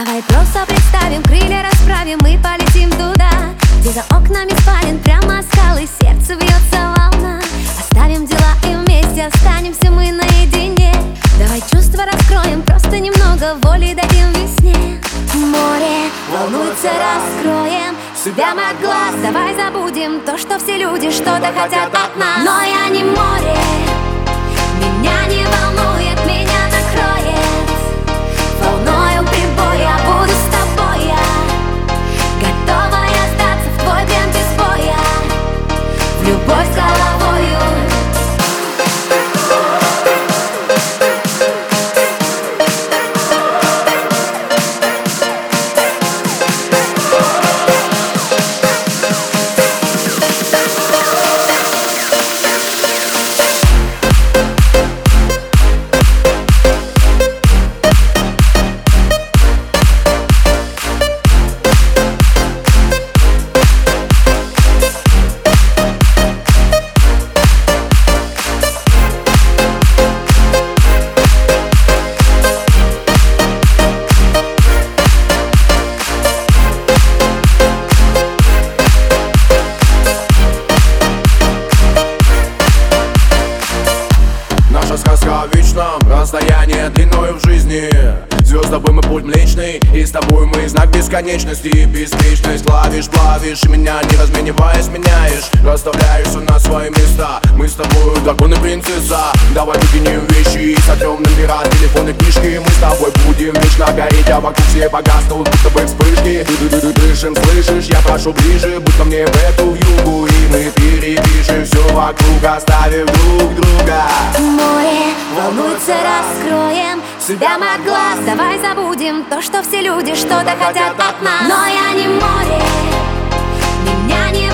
Давай просто представим, крылья расправим, мы полетим туда, где за окнами спален прямо скалы, сердце бьется волна. Оставим дела и вместе останемся мы наедине. Давай чувства раскроем, просто немного воли дадим весне. Море волнуется, раскроем себя мы от глаз. Давай забудем то, что все люди что-то хотят от нас. Но я не море, меня не волнует, меня накроет волною прибой. Я буду с тобой, я готова я сдаться в твой плен без боя, в любовь с головою. Сказка о вечном, расстояние длиною в жизни. Звезд тобой мы путь млечный, и с тобой мы знак бесконечности. Беспечность ловишь, плавишь, и меня не размениваясь меняешь. Расставляешь все на свои места, мы с тобой дракон и принцесса. Давай выкинем вещи, сотрем номера, телефоны, книжки. Мы с тобой будем вечно гореть, а вокруг все погаснут, будто бы вспышки. Дышим, слышишь, я прошу ближе, будь ко мне в эту вьюгу, и мы перепишем все вокруг, оставив друг друга. Море волнуется, раскроем себя мы от глаз. Давай забудем то, что все люди что-то хотят от нас. Но я не море, меня не